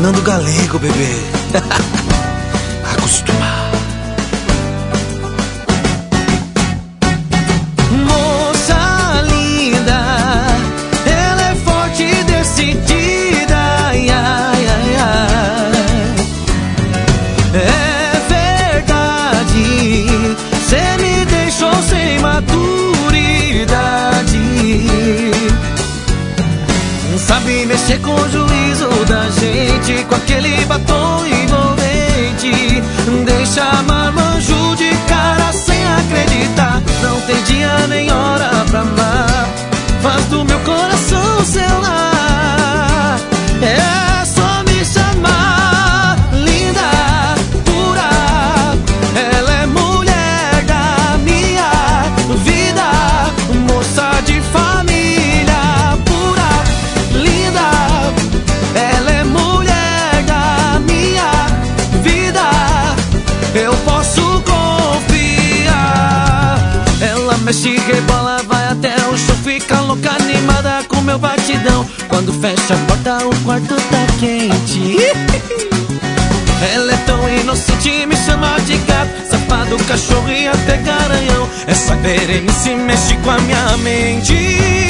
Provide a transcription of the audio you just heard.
Fernando Galego, bebê. Acostumar. Moça linda, ela é forte e decidida. Ai, ai, ai, ai. É verdade, cê me deixou sem maturidade. Sabe mexer com o juízo da gente, com aquele batom envolvente. Deixa marmanjo de cara sem acreditar. Não tem dia nem hora pra amar. Faz do meu coração seu lar. É só me chamar linda, pura. Ela é mulher da minha vida, moça de família pura, linda. Ela é mulher da minha vida, eu posso confiar. Ela mexe, rebola, vai até o chão, fica louca, animada com meu batidão. Quando fecha a porta, o quarto tá quente. Ela é tão inocente, me chama de gato, safado, cachorro e até garanhão. Essa berenice mexe com a minha mente.